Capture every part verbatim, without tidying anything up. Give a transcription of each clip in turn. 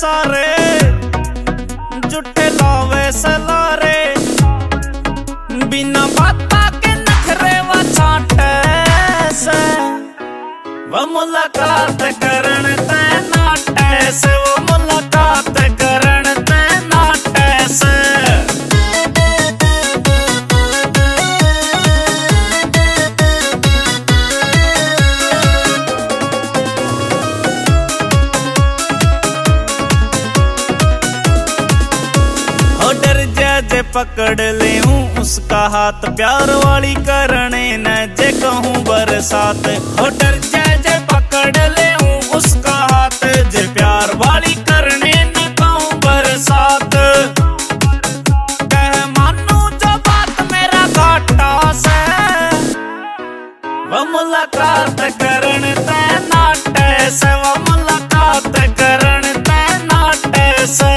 सारे जुटे लावे सलारे बिना बाता के नखरे व छाटे से वो मुलाकात करण ते नाटे से वो मुलाकात करण ते नाटे से। डर जा जे पकड़ ले हूँ उसका हाथ प्यार वाली करने न जे कहूँ बरसात। हो डर जा जे पकड़ ले हूँ उसका हाथ जे प्यार वाली करने न कहूँ बरसात। कह मानू जो बात मेरा घाटा से वो मुलाकात करण ते नाटे से वो मुलाकात करण ते नाटे से।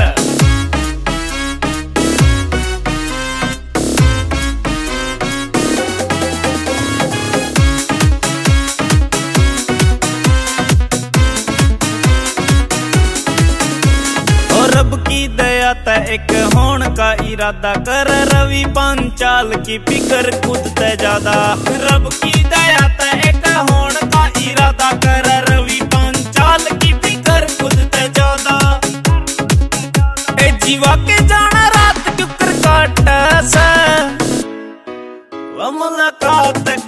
रब की दया ते एक होण का इरादा कर रवि पांचाल की फिकर खुद ते ज्यादा। रब की दया ते एक होण का इरादा कर रवि पांचाल की फिकर खुद ते ज्यादा। ए जीवा के जाना रात क्यों कर काट से वो मुलाकात